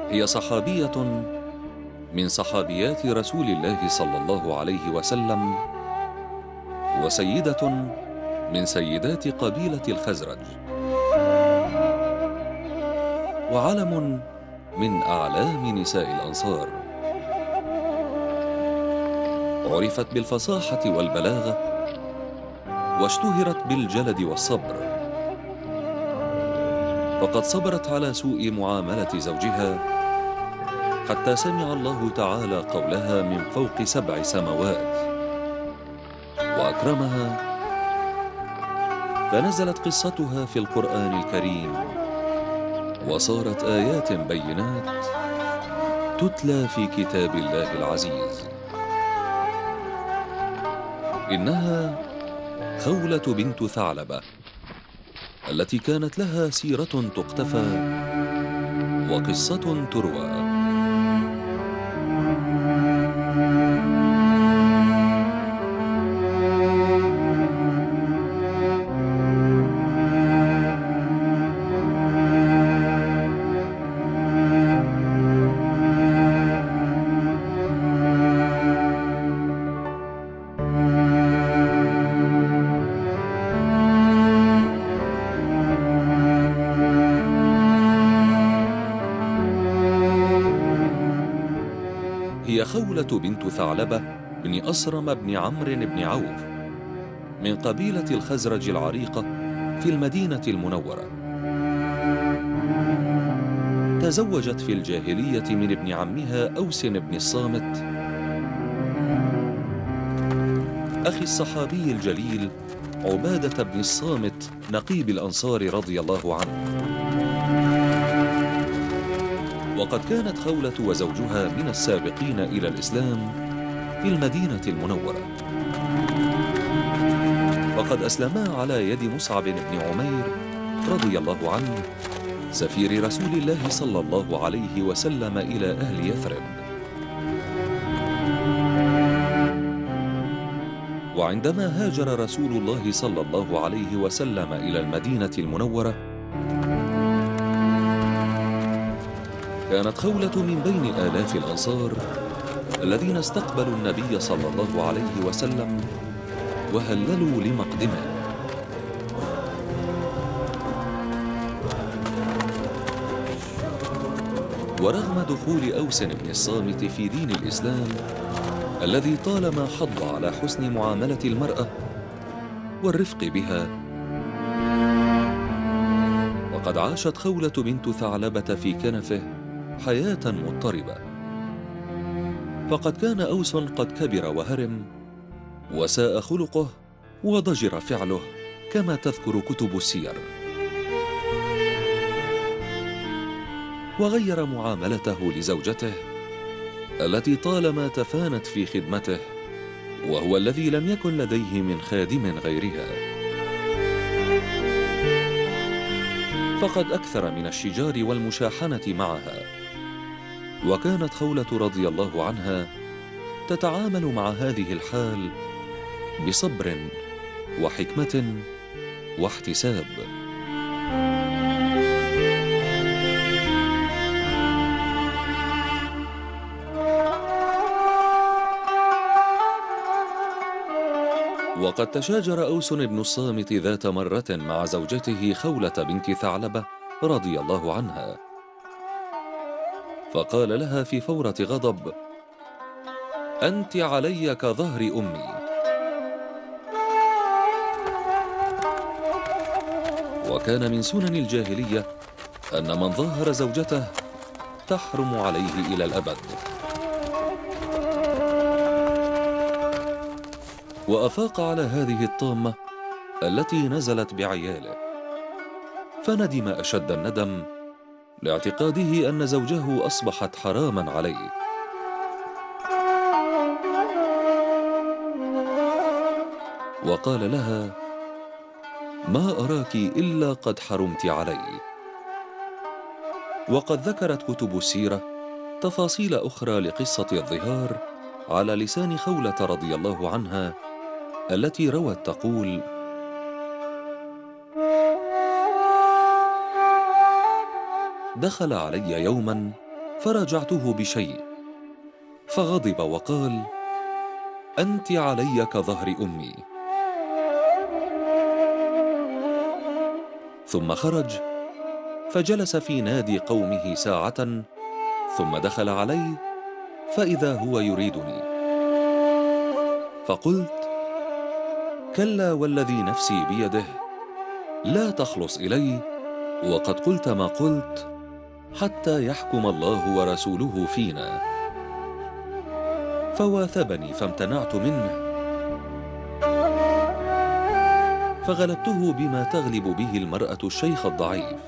هي صحابية من صحابيات رسول الله صلى الله عليه وسلم، وسيدة من سيدات قبيلة الخزرج، وعلم من أعلام نساء الأنصار. عرفت بالفصاحة والبلاغة، واشتهرت بالجلد والصبر، فقد صبرت على سوء معاملة زوجها حتى سمع الله تعالى قولها من فوق 7 سماوات وأكرمها، فنزلت قصتها في القرآن الكريم، وصارت آيات بينات تتلى في كتاب الله العزيز. إنها خولة بنت ثعلبة، التي كانت لها سيرة تقتفى وقصة تروى. هي خولة بنت ثعلبة بن أصرم بن عمرو بن عوف من قبيلة الخزرج العريقة في المدينة المنورة. تزوجت في الجاهلية من ابن عمها أوس بن الصامت أخي الصحابي الجليل عبادة بن الصامت نقيب الأنصار رضي الله عنه. وقد كانت خولة وزوجها من السابقين إلى الإسلام في المدينة المنورة، وقد أسلما على يد مصعب بن عمير رضي الله عنه سفير رسول الله صلى الله عليه وسلم إلى أهل يثرب. وعندما هاجر رسول الله صلى الله عليه وسلم إلى المدينة المنورة، كانت خولة من بين آلاف الأنصار الذين استقبلوا النبي صلى الله عليه وسلم وهللوا لمقدمه. ورغم دخول أوس بن الصامت في دين الإسلام الذي طالما حض على حسن معاملة المرأة والرفق بها، وقد عاشت خولة بنت ثعلبة في كنفه حياة مضطربة، فقد كان أوس قد كبر وهرم، وساء خلقه وضجر فعله كما تذكر كتب السير، وغير معاملته لزوجته التي طالما تفانت في خدمته، وهو الذي لم يكن لديه من خادم غيرها. فقد أكثر من الشجار والمشاحنة معها، وكانت خولة رضي الله عنها تتعامل مع هذه الحال بصبر وحكمة واحتساب. وقد تشاجر أوس بن الصامت ذات مرة مع زوجته خولة بنت ثعلبة رضي الله عنها، فقال لها في فورة غضب: أنت علي كظهر أمي. وكان من سنن الجاهلية أن من ظاهر زوجته تحرم عليه إلى الأبد. وأفاق على هذه الطامة التي نزلت بعياله، فندم أشد الندم لاعتقاده أن زوجه أصبحت حراما عليه. وقال لها: ما أراك إلا قد حرمت علي. وقد ذكرت كتب السيرة تفاصيل أخرى لقصة الظهار على لسان خولة رضي الله عنها، التي روت تقول: دخل علي يوما فرجعته بشيء، فغضب وقال: أنت علي كظهر أمي. ثم خرج فجلس في نادي قومه ساعة، ثم دخل علي فإذا هو يريدني، فقلت: كلا والذي نفسي بيده لا تخلص إلي وقد قلت ما قلت حتى يحكم الله ورسوله فينا. فواثبني فامتنعت منه، فغلبته بما تغلب به المرأة الشيخ الضعيف،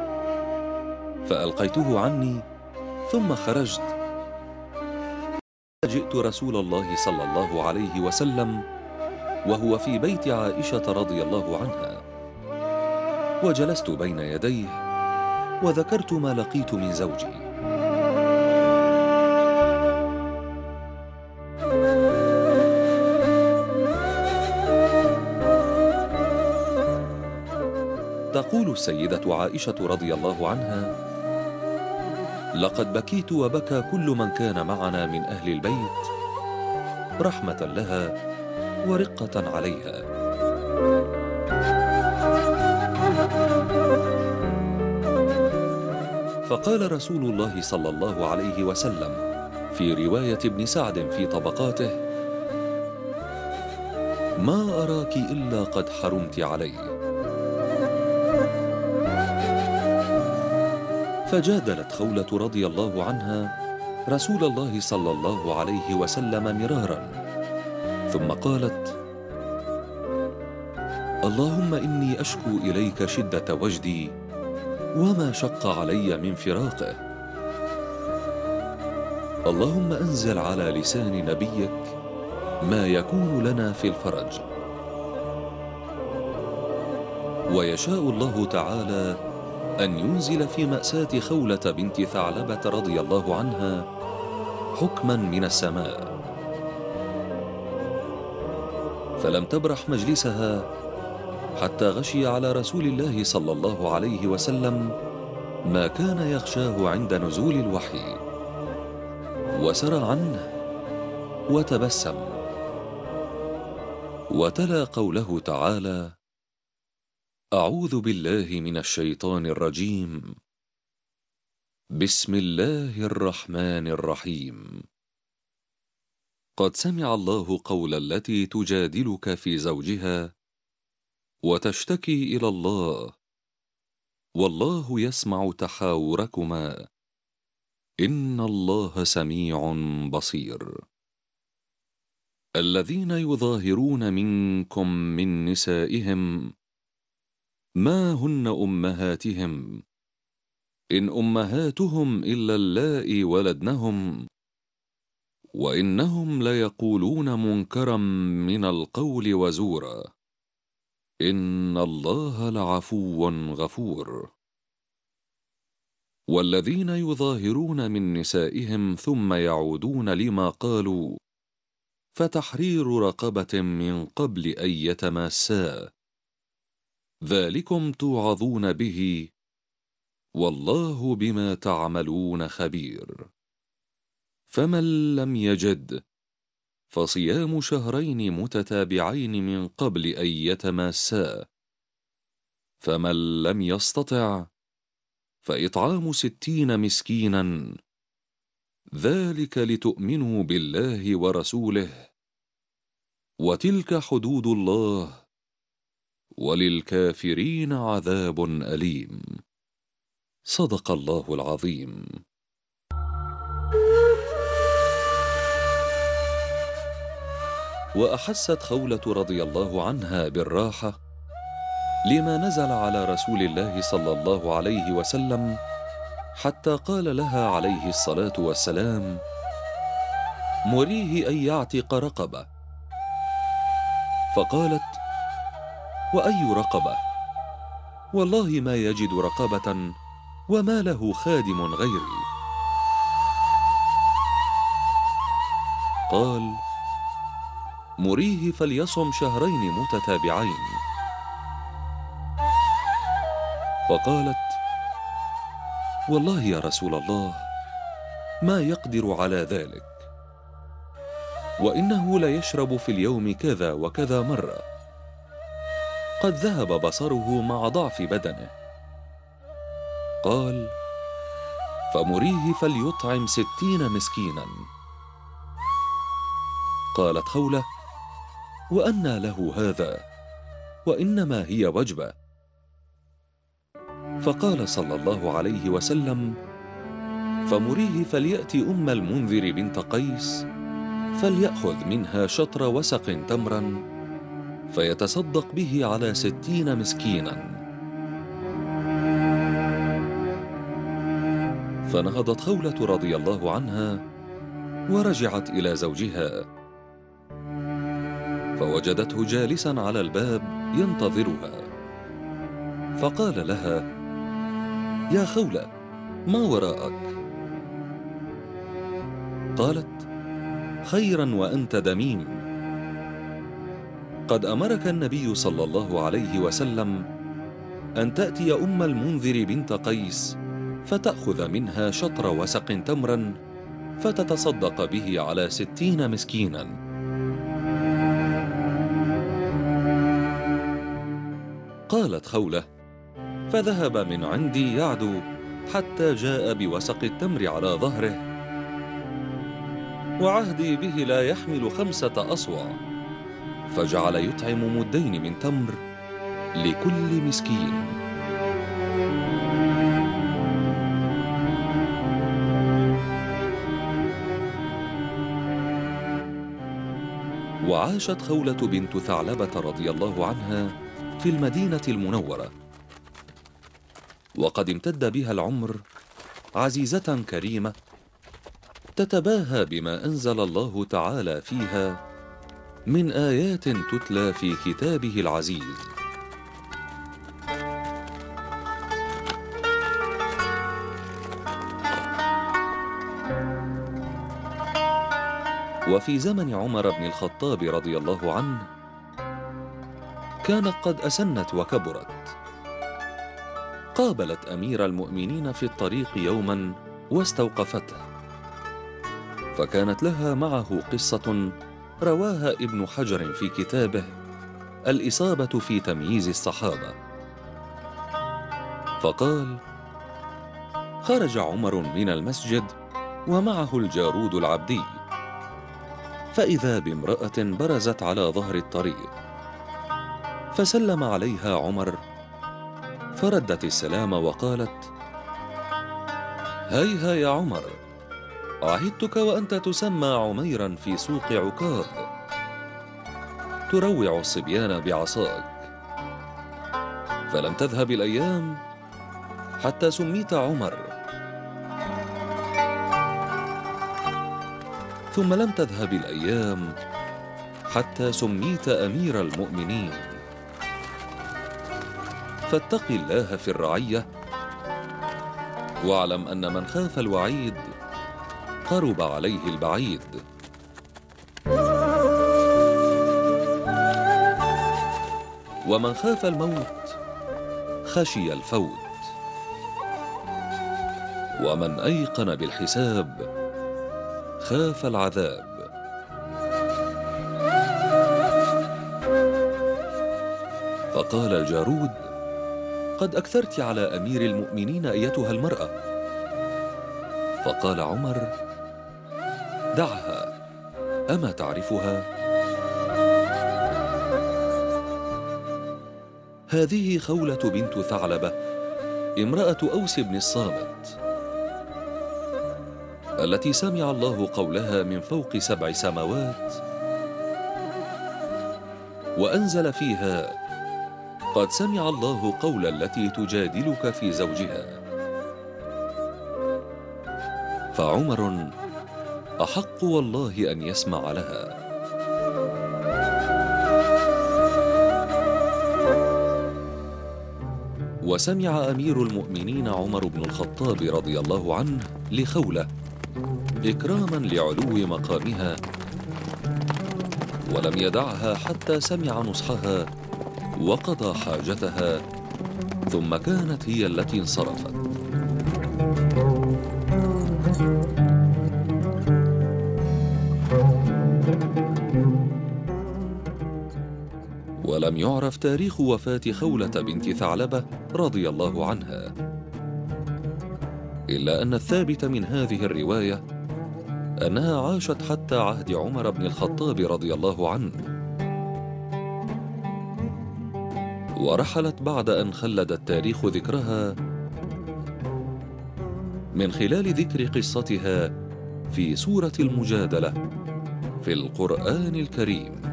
فألقيته عني ثم خرجت. جئت رسول الله صلى الله عليه وسلم وهو في بيت عائشة رضي الله عنها، وجلست بين يديه وذكرت ما لقيت من زوجي. تقول السيدة عائشة رضي الله عنها: لقد بكيت وبكى كل من كان معنا من أهل البيت رحمة لها ورقة عليها. فقال رسول الله صلى الله عليه وسلم في رواية ابن سعد في طبقاته: ما أراك إلا قد حرمت علي. فجادلت خولة رضي الله عنها رسول الله صلى الله عليه وسلم مرارا، ثم قالت: اللهم إني أشكو إليك شدة وجدي وما شق علي من فراقه. اللهم أنزل على لسان نبيك ما يكون لنا في الفرج. ويشاء الله تعالى أن ينزل في مأساة خولة بنت ثعلبة رضي الله عنها حكما من السماء. فلم تبرح مجلسها حتى غشي على رسول الله صلى الله عليه وسلم ما كان يغشاه عند نزول الوحي، وسرى عنه وتبسم، وتلا قوله تعالى: أعوذ بالله من الشيطان الرجيم، بسم الله الرحمن الرحيم. قد سمع الله قول التي تجادلك في زوجها وتشتكي إلى الله، والله يسمع تحاوركما، إن الله سميع بصير. الذين يظاهرون منكم من نسائهم ما هن أمهاتهم، إن أمهاتهم إلا اللائي ولدنهم، وإنهم ليقولون منكرا من القول وزورا، إن الله لعفو غفور. والذين يظاهرون من نسائهم ثم يعودون لما قالوا فتحرير رقبة من قبل أن يتماسا، ذلكم توعظون به، والله بما تعملون خبير. فمن لم يجد فصيام شهرين متتابعين من قبل أن يتماسا، فمن لم يستطع فإطعام 60 مسكينا، ذلك لتؤمنوا بالله ورسوله، وتلك حدود الله، وللكافرين عذاب أليم. صدق الله العظيم. وأحست خولة رضي الله عنها بالراحة لما نزل على رسول الله صلى الله عليه وسلم، حتى قال لها عليه الصلاة والسلام: مريه أن يعتق رقبة. فقالت: وأي رقبة؟ والله ما يجد رقبة وما له خادم غيري. قال: مريه فليصم شهرين متتابعين. فقالت: والله يا رسول الله ما يقدر على ذلك، وإنه ليشرب في اليوم كذا وكذا مرة. قد ذهب بصره مع ضعف بدنه. قال: فمريه فليطعم 60 مسكينا. قالت خولة: وأنى له هذا؟ وإنما هي وجبة. فقال صلى الله عليه وسلم: فمريه فليأتي أم المنذر بنت قيس فليأخذ منها شطر وسق تمرا فيتصدق به على 60 مسكينا. فنهضت خولة رضي الله عنها ورجعت إلى زوجها، فوجدته جالسا على الباب ينتظرها، فقال لها: يا خولة، ما وراءك؟ قالت: خيرا وأنت دميم. قد أمرك النبي صلى الله عليه وسلم أن تأتي أم المنذر بنت قيس فتأخذ منها شطر وسق تمرا فتتصدق به على 60 مسكينا. قالت خولة: فذهب من عندي يعدو حتى جاء بوسق التمر على ظهره، وعهدي به لا يحمل 5 أصواع، فجعل يطعم مدين من تمر لكل مسكين. وعاشت خولة بنت ثعلبة رضي الله عنها في المدينة المنورة، وقد امتد بها العمر عزيزة كريمة تتباهى بما أنزل الله تعالى فيها من آيات تتلى في كتابه العزيز. وفي زمن عمر بن الخطاب رضي الله عنه كانت قد أسنت وكبرت. قابلت أمير المؤمنين في الطريق يوما واستوقفته، فكانت لها معه قصة رواها ابن حجر في كتابه الإصابة في تمييز الصحابة. فقال: خرج عمر من المسجد ومعه الجارود العبدي، فإذا بامرأة برزت على ظهر الطريق، فسلم عليها عمر فردت السلام وقالت: هيها يا عمر، عهدتك وأنت تسمى عميرا في سوق عكاظ تروع الصبيان بعصاك، فلم تذهب الأيام حتى سميت عمر، ثم لم تذهب الأيام حتى سميت أمير المؤمنين، فاتق الله في الرعية، واعلم أن من خاف الوعيد قرب عليه البعيد. ومن خاف الموت خشي الفوت، ومن أيقن بالحساب خاف العذاب. فقال الجارود: قد أكثرت على أمير المؤمنين أيتها المرأة. فقال عمر: دعها، أما تعرفها؟ هذه خولة بنت ثعلبة امرأة أوس بن الصامت، التي سمع الله قولها من فوق 7 سماوات وأنزل فيها: قد سمع الله قول التي تجادلك في زوجها. فعمر أحق والله أن يسمع لها. وسمع أمير المؤمنين عمر بن الخطاب رضي الله عنه لخولة إكراما لعلو مقامها، ولم يدعها حتى سمع نصحها وقضى حاجتها، ثم كانت هي التي انصرفت. ولم يعرف تاريخ وفاة خولة بنت ثعلبة رضي الله عنها، إلا أن الثابت من هذه الرواية أنها عاشت حتى عهد عمر بن الخطاب رضي الله عنه، ورحلت بعد أن خلد التاريخ ذكرها من خلال ذكر قصتها في سورة المجادلة في القرآن الكريم.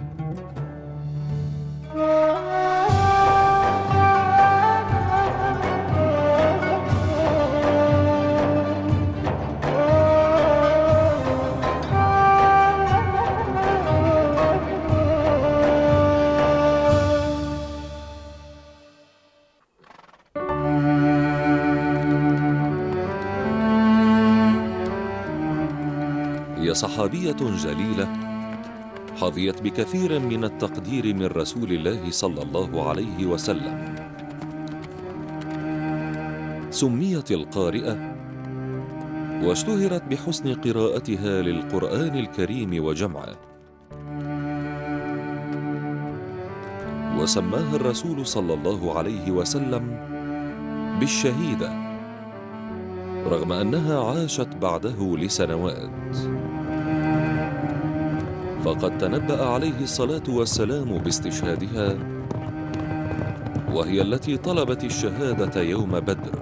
هي صحابية جليلة حظيت بكثير من التقدير من رسول الله صلى الله عليه وسلم. سميت القارئة واشتهرت بحسن قراءتها للقرآن الكريم وجمعه، وسماها الرسول صلى الله عليه وسلم بالشهيدة رغم أنها عاشت بعده لسنوات، فقد تنبأ عليه الصلاة والسلام باستشهادها، وهي التي طلبت الشهادة يوم بدر.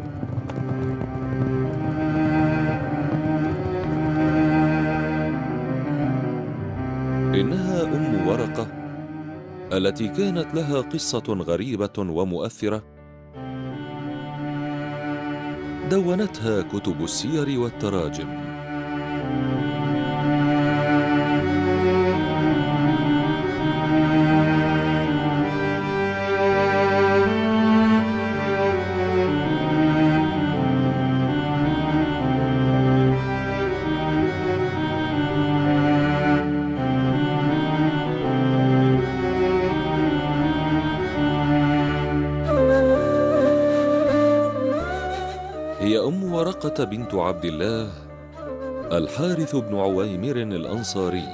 إنها أم ورقة التي كانت لها قصة غريبة ومؤثرة دونتها كتب السير والتراجم. هي أم ورقة بنت عبد الله الحارث بن عويمر الأنصاري،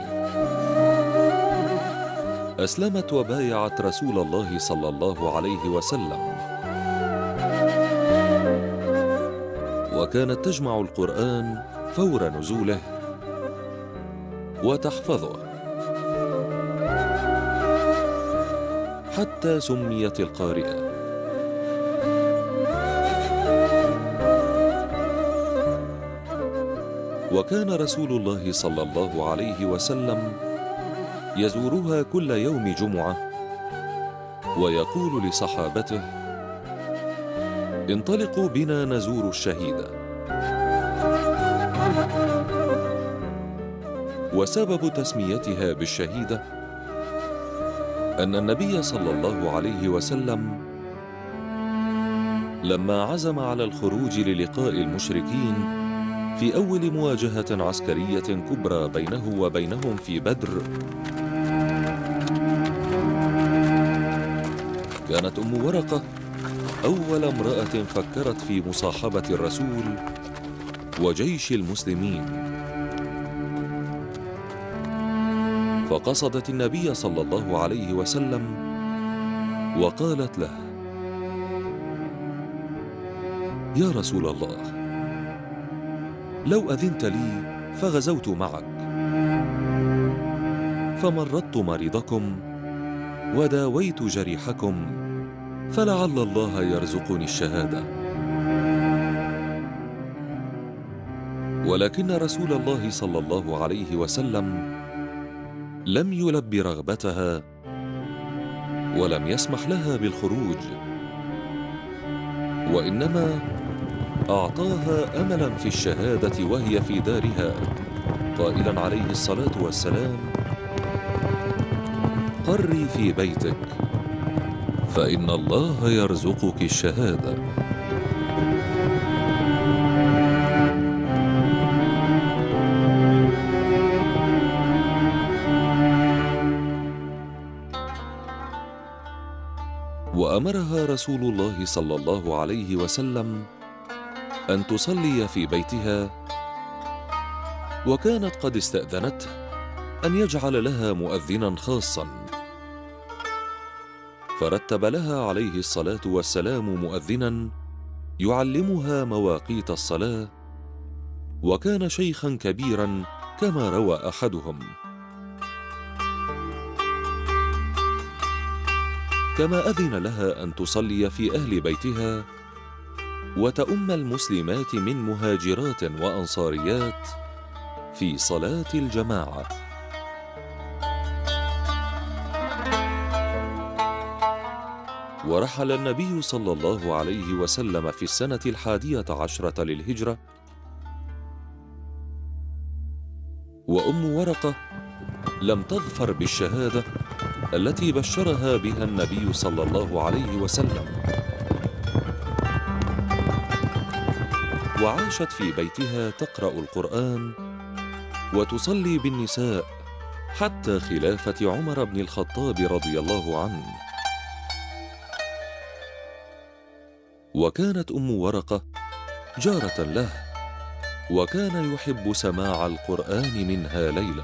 أسلمت وبايعت رسول الله صلى الله عليه وسلم، وكانت تجمع القرآن فور نزوله وتحفظه، حتى سميت القارئة. وكان رسول الله صلى الله عليه وسلم يزورها كل يوم جمعة، ويقول لصحابته: انطلقوا بنا نزور الشهيدة. وسبب تسميتها بالشهيدة أن النبي صلى الله عليه وسلم لما عزم على الخروج للقاء المشركين في أول مواجهة عسكرية كبرى بينه وبينهم في بدر، كانت أم ورقة أول امرأة فكرت في مصاحبة الرسول وجيش المسلمين، فقصدت النبي صلى الله عليه وسلم وقالت له: يا رسول الله، لو أذنت لي فغزوت معك، فمرضت مريضكم وداويت جريحكم، فلعل الله يرزقني الشهادة. ولكن رسول الله صلى الله عليه وسلم لم يلب رغبتها ولم يسمح لها بالخروج، وإنما أعطاها أملا في الشهادة وهي في دارها، قائلا عليه الصلاة والسلام: قري في بيتك فإن الله يرزقك الشهادة. وأمرها رسول الله صلى الله عليه وسلم أن تصلي في بيتها، وكانت قد استأذنته أن يجعل لها مؤذنا خاصا، فرتب لها عليه الصلاة والسلام مؤذنا يعلمها مواقيت الصلاة، وكان شيخا كبيرا كما روى أحدهم. كما أذن لها أن تصلي في أهل بيتها وتؤم المسلمات من مهاجرات وأنصاريات في صلاة الجماعة. ورحل النبي صلى الله عليه وسلم في السنة 11 للهجرة، وأم ورقة لم تظفر بالشهادة التي بشرها بها النبي صلى الله عليه وسلم، وعاشت في بيتها تقرأ القرآن وتصلي بالنساء حتى خلافة عمر بن الخطاب رضي الله عنه. وكانت أم ورقة جارة له، وكان يحب سماع القرآن منها ليلا.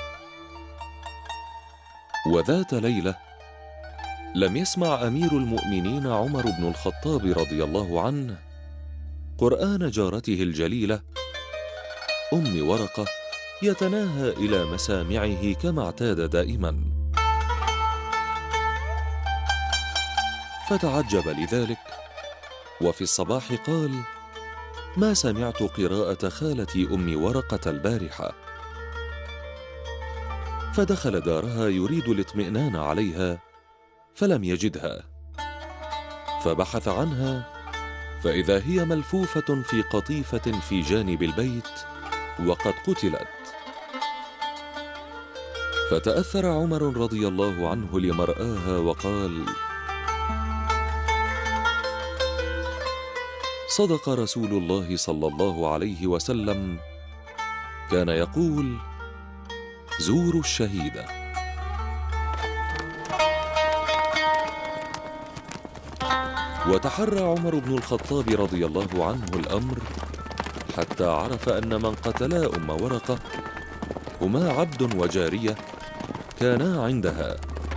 وذات ليلة لم يسمع أمير المؤمنين عمر بن الخطاب رضي الله عنه قرآن جارته الجليلة أم ورقة يتناهى إلى مسامعه كما اعتاد دائما، فتعجب لذلك، وفي الصباح قال: ما سمعت قراءة خالتي أم ورقة البارحة. فدخل دارها يريد الاطمئنان عليها فلم يجدها، فبحث عنها فإذا هي ملفوفة في قطيفة في جانب البيت وقد قتلت. فتأثر عمر رضي الله عنه لمرآها وقال: صدق رسول الله صلى الله عليه وسلم، كان يقول: زوروا الشهيدة. وتحرى عمر بن الخطاب رضي الله عنه الأمر حتى عرف أن من قتلا أم ورقة هما عبد وجارية كانا عندها،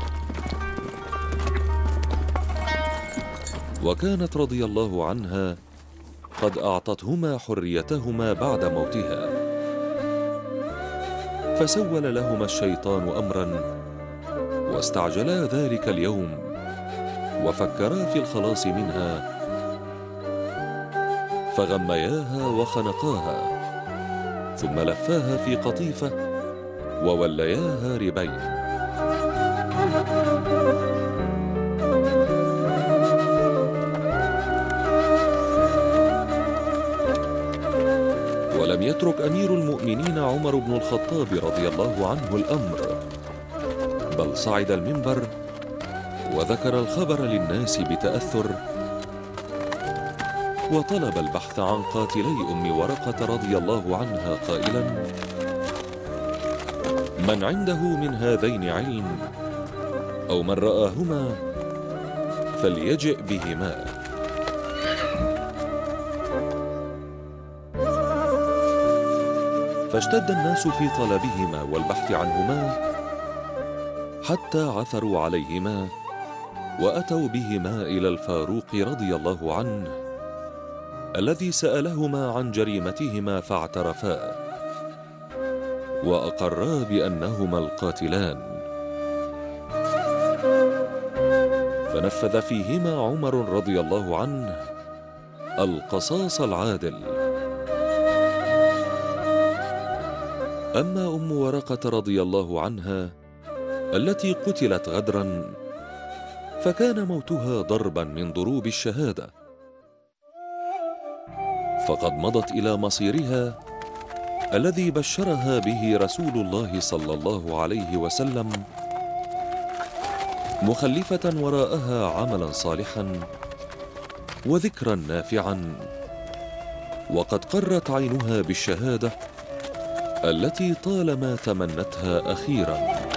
وكانت رضي الله عنها قد أعطتهما حريتهما بعد موتها. فسول لهما الشيطان أمرا واستعجلا ذلك اليوم وفكرا في الخلاص منها، فغمياها وخنقاها ثم لفاها في قطيفة وولياها ربين. ولم يترك أمير المؤمنين عمر بن الخطاب رضي الله عنه الأمر، بل صعد المنبر وذكر الخبر للناس بتأثر، وطلب البحث عن قاتلي أم ورقة رضي الله عنها قائلا: من عنده من هذين علم أو من رآهما فليجئ بهما. فاشتد الناس في طلبهما والبحث عنهما حتى عثروا عليهما وأتوا بهما إلى الفاروق رضي الله عنه الذي سألهما عن جريمتهما فاعترفا وأقرا بأنهما القاتلان. فنفذ فيهما عمر رضي الله عنه القصاص العادل. أما أم ورقة رضي الله عنها التي قتلت غدرا فكان موتها ضربا من ضروب الشهادة، فقد مضت إلى مصيرها الذي بشرها به رسول الله صلى الله عليه وسلم، مخلفة وراءها عملا صالحا وذكرا نافعا، وقد قرت عينها بالشهادة التي طالما تمنتها أخيرا.